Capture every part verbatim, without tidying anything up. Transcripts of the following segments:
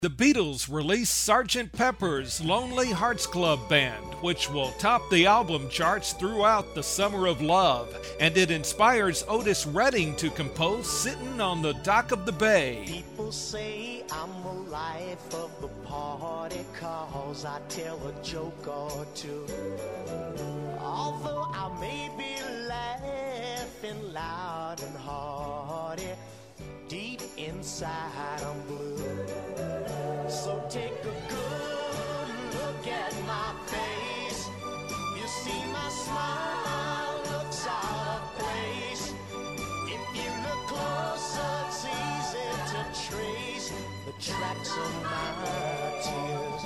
The Beatles released Sergeant Pepper's Lonely Hearts Club Band, which will top the album charts throughout the summer of love, and it inspires Otis Redding to compose Sitting on the Dock of the Bay. People say I'm the life of the party 'cause I tell a joke or two. Although I may be laughing loud and hearty, deep inside I'm blue. So take a good look at my face. You see my smile looks out of place. If you look closer, it's easy to trace the tracks of my tears.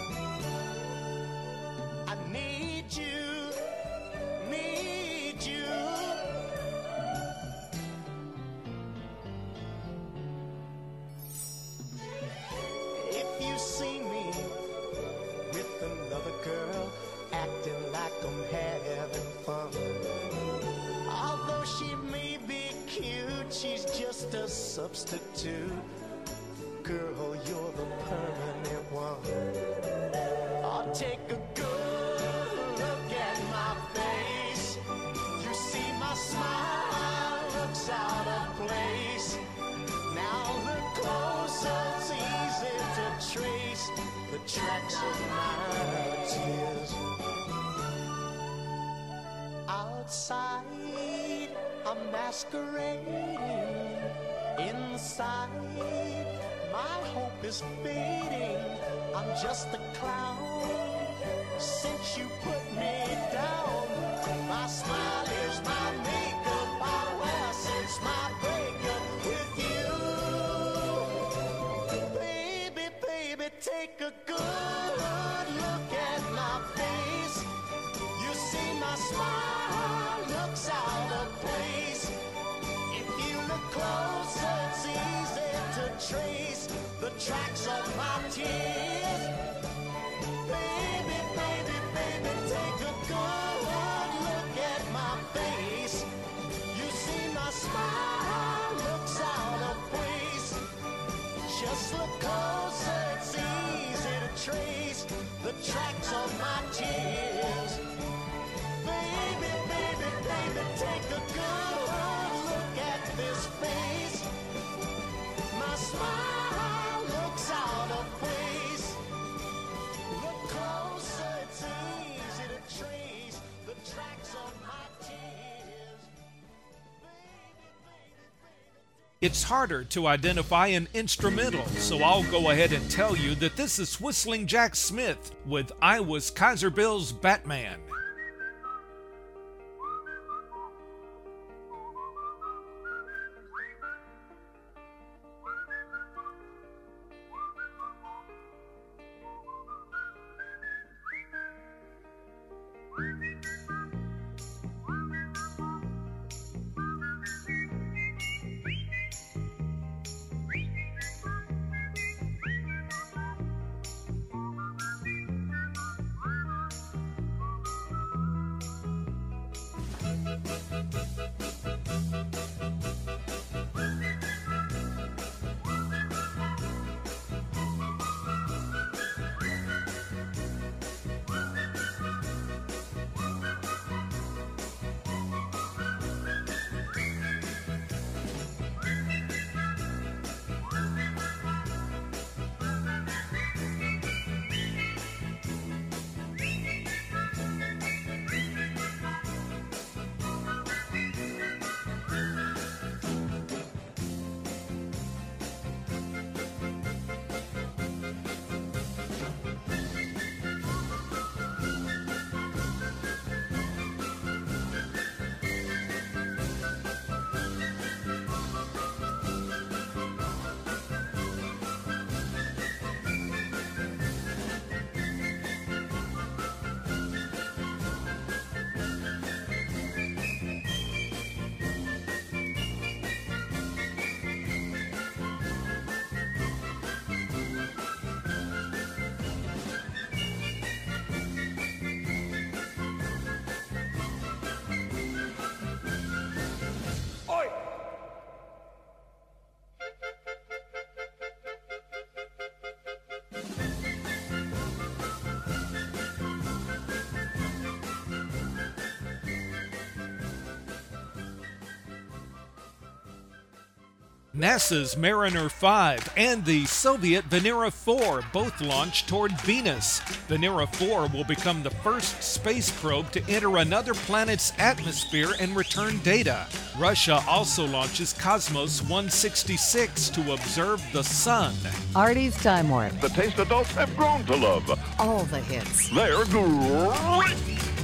I need you, need you. If you see me with another girl, acting like I'm having fun, although she may be cute, she's just a substitute. Girl, you're the permanent one. I'll take a good look at my face. You see my smile looks out of place. Now look closer, it's easy to trace the tracks of my tears. Outside, I'm masquerading. Inside, my hope is fading. I'm just a clown. Since you put me down, my smile is my makeup. I wear since my breakup with you. Baby, baby, take a good look at my face. You see my smile looks out of place. If you look closer, it's easy to trace the tracks of my tears. Baby, baby, baby, take a good look at my face. You see my smile looks out of place. Just look closer, it's easy to trace the tracks of my tears. Baby, baby, baby, take a good look at this face. My smile looks out of place. Look closer, it's easy to trace the tracks of my tears. It's harder to identify an instrumental, so I'll go ahead and tell you that this is Whistling Jack Smith with I Was Kaiser Bill's Batman. NASA's Mariner five and the Soviet Venera four both launched toward Venus. Venera four will become the first space probe to enter another planet's atmosphere and return data. Russia also launches Cosmos one sixty-six to observe the sun. Artie's Time Warp. The taste adults have grown to love. All the hits. They're great.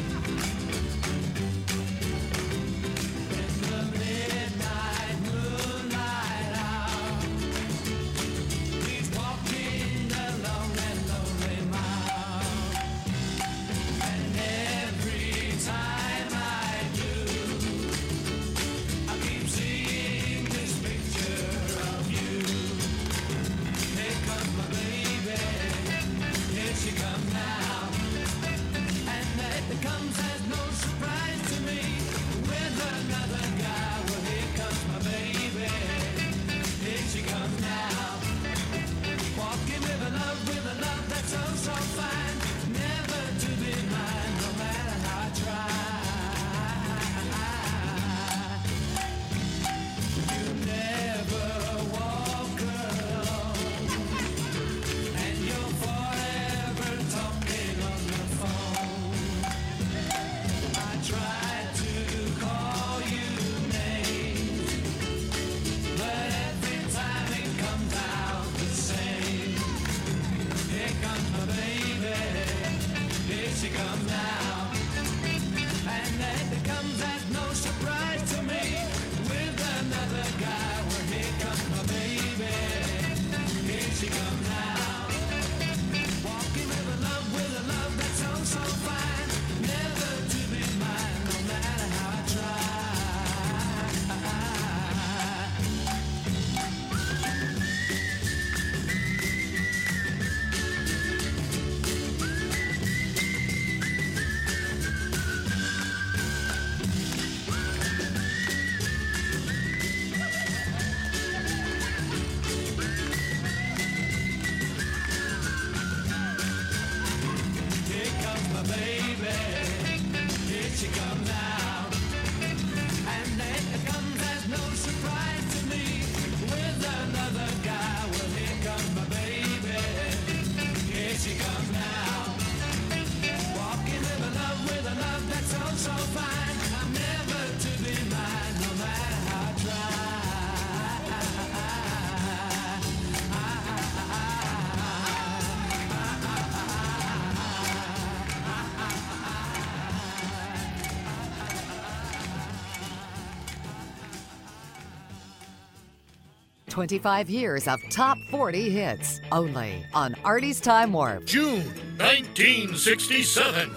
twenty-five years of top forty hits, only on Artie's Time Warp. June nineteen sixty-seven.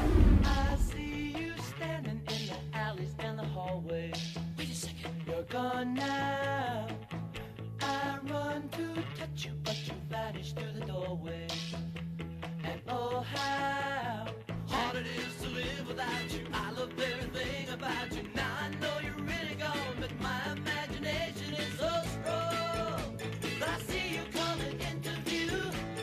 I see you standing in the alleys and the hallway. Wait a second, you're gone now. I run to touch you, but you vanish through the doorway. And oh, how hard it is to live without you. I love everything about you. Now I know you're really gone, but my imagination is so strong that I see you coming into view.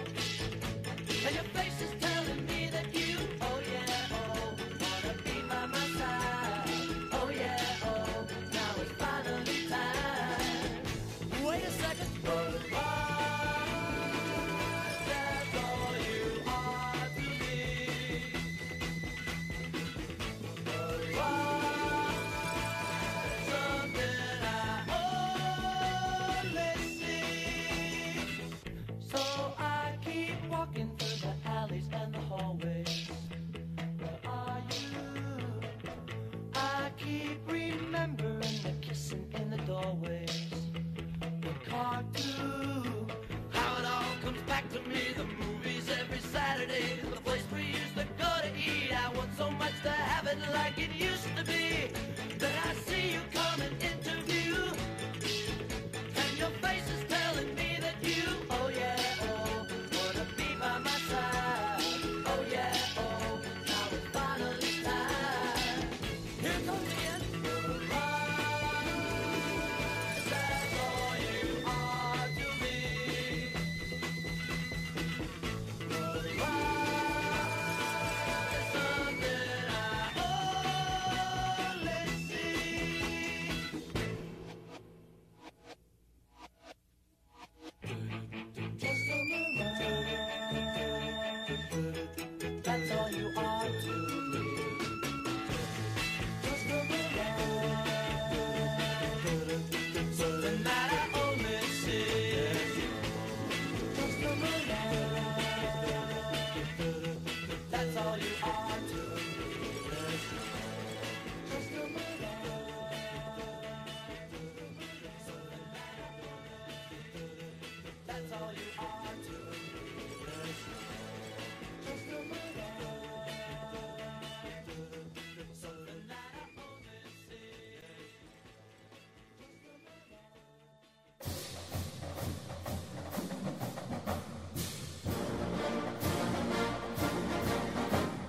And your face is telling me that you, oh yeah, oh, wanna be by my side. Oh yeah, oh, now it's finally time. Wait a second. Oh, that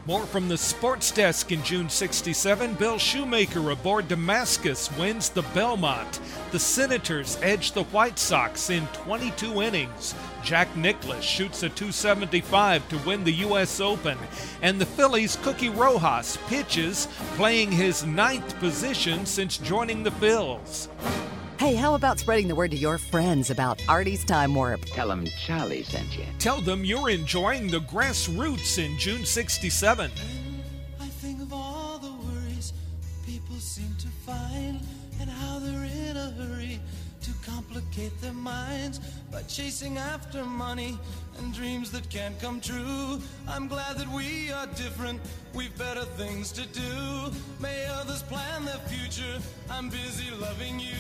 More from the sports desk in June sixty-seven. Bill Shoemaker aboard Damascus wins the Belmont. The Senators edge the White Sox in twenty-two innings. Jack Nicklaus shoots a two seventy-five to win the U S Open. And the Phillies' Cookie Rojas pitches, playing his ninth position since joining the Phils. Hey, how about spreading the word to your friends about Artie's Time Warp? Tell them Charlie sent you. Tell them you're enjoying the Grassroots in June sixty-seven. I think of all the worries people seem to find and how they're in a hurry to complicate their minds by chasing after money and dreams that can't come true. I'm glad that we are different, we've better things to do. May others plan their future, I'm busy loving you.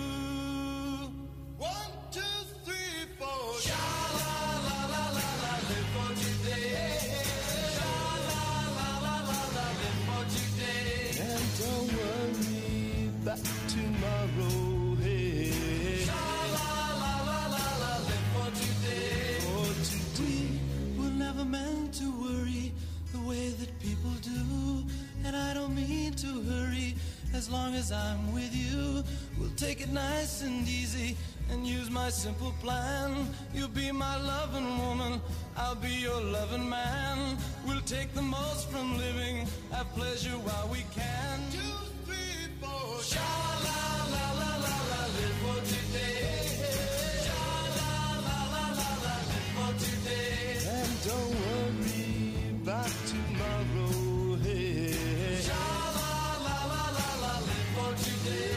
One, two, three, four. Sha-la-la-la-la-la, live for today. Sha-la-la-la-la-la, live for today. And don't worry about tomorrow. Hey. Sha-la-la-la-la-la, live for today. For today, we're never meant to worry the way that people do. And I don't mean to hurry. As long as I'm with you, we'll take it nice and easy and use my simple plan. You'll be my loving woman, I'll be your loving man. We'll take the most from living, have pleasure while we can. Two, three, four. Sha-la-la-la-la-la, live for today. Sha-la-la-la-la-la, live for today. And don't worry about tomorrow. Hey. Sha-la-la-la-la-la, live for today.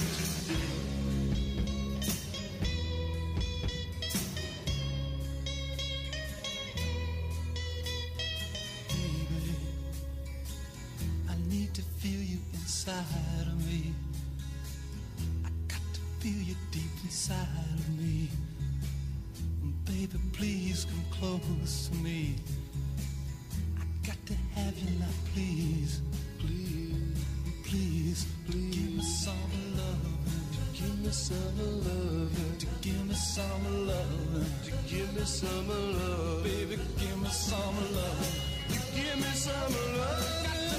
Inside of me, I got to feel you deep inside of me. Baby, please come close to me. I got to have you now, please, please, please, please. Give me some love, give me some love, to give me some love, to give me some love, baby, give me some love, to give me some love.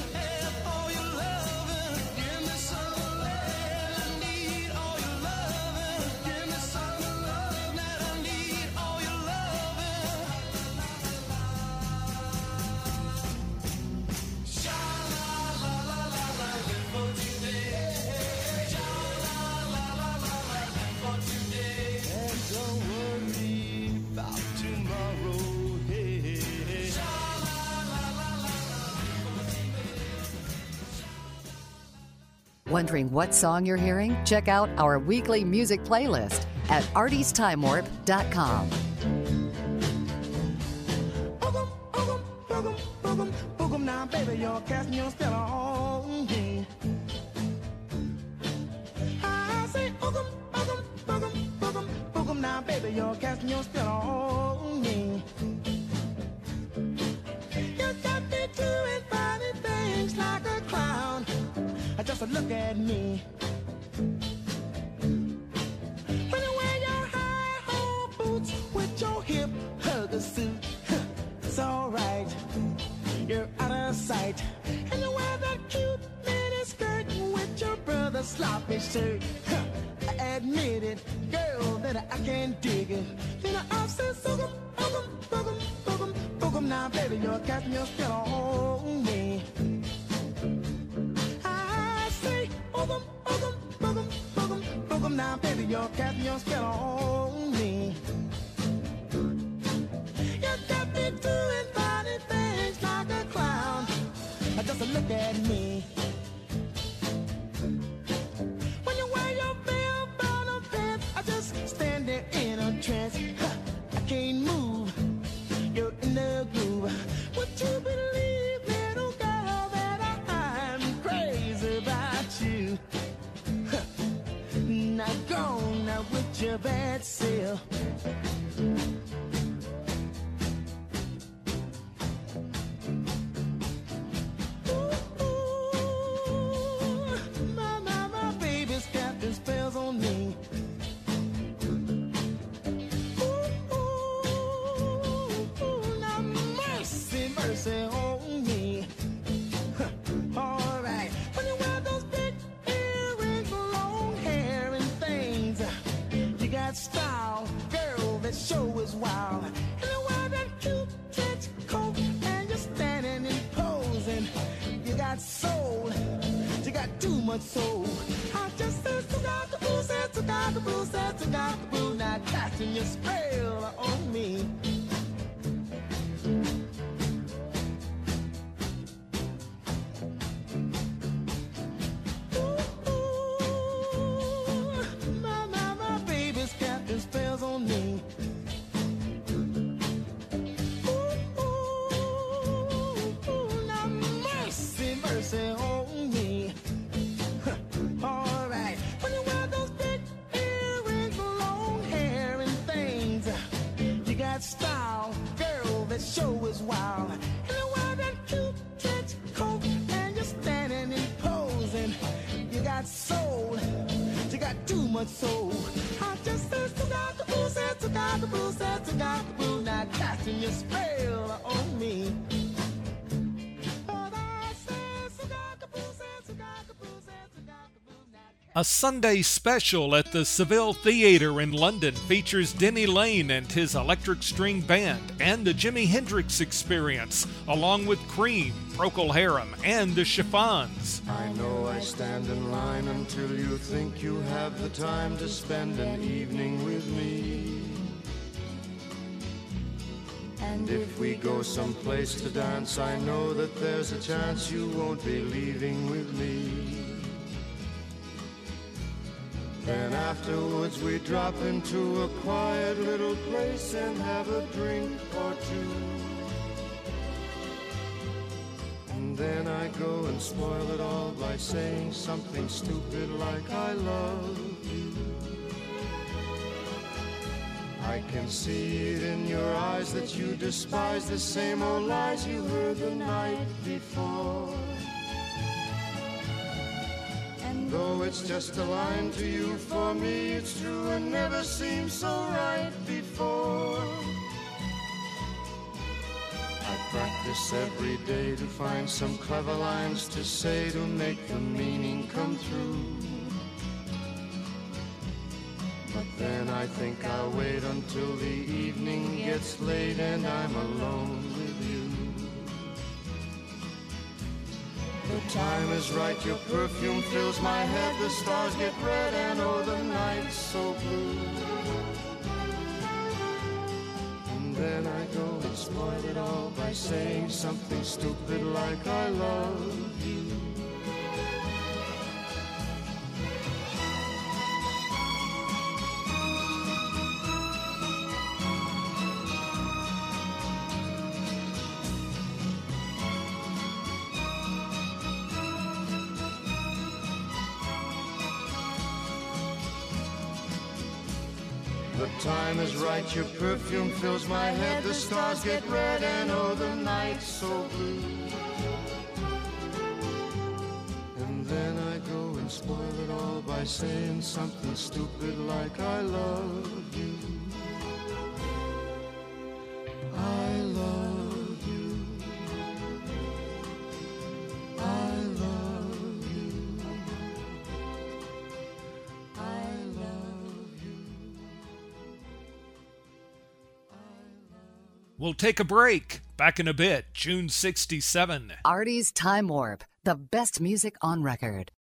Wondering what song you're hearing? Check out our weekly music playlist at arties time warp dot com. Boogum, boogum, boogum, boogum, boogum. Now, baby, you're casting your spell on me. I say, boogum, boogum, boogum, boogum, boogum. Now, baby, you're casting your spell on me. You got me doing funny things like a clown. Just look at me. When you wear your high-hole boots with your hip hugger suit, it's alright, you're out of sight. And you wear that cute mini skirt with your brother's sloppy shirt. I admit it, girl, that I can't dig it. Then I say, boogum, boogum, boogum, boogum, boogum. Now, baby, you're casting your spell on me. Boogum, boogum, boogum, boogum, boogum. Now, baby, you're casting your spell on me. You got me doing funny things like a clown. Just look at me. When you wear your bell-bottom pants, I just stand there in a trance. I can't move, you're in the groove. Would you believe, little girl, that I'm crazy about you? Now go now with your bad self. Ooh, ooh, my, my, my baby's casting spells on me. Ooh, ooh, ooh, now mercy, mercy on me. much so. I just said Took-a-boo, said Took-a-boo, said Took-a-boo, now casting your spell on me. Style, girl, that show is wild. And you wear that cute trench coat, and you're standing and posing. You got soul, you got too much soul. I just said Took-a-boo, said Took-a-boo, said Took-a-boo, now casting your spell on me. But I said Took-a-boo, said Took-a-boo, said Took-a-boo, now. A Sunday special at the Seville Theatre in London features Denny Lane and his Electric String Band and the Jimi Hendrix Experience, along with Cream, Procol Harum, and the Chiffons. I know I stand in line until you think you have the time to spend an evening with me. And if we go someplace to dance, I know that there's a chance you won't be leaving with me. Then afterwards we drop into a quiet little place and have a drink or two. And then I go and spoil it all by saying something stupid like I love you. I can see it in your eyes that you despise the same old lies you heard the night before. Though it's just a line to you, for me it's true and never seemed so right before. I practice every day to find some clever lines to say to make the meaning come through. But then I think I'll wait until the evening gets late and I'm alone with you. The time is right, your perfume fills my head, the stars get red and oh the night's so blue. And then I go and spoil it all by saying something stupid like I love you. The time is right, your perfume fills my head, the stars get red and oh the night's so blue. And then I go and spoil it all by saying something stupid like I love you. I love you. I love you. I love you. We'll take a break. Back in a bit, June sixty-seven. Artie's Time Warp, the best music on record.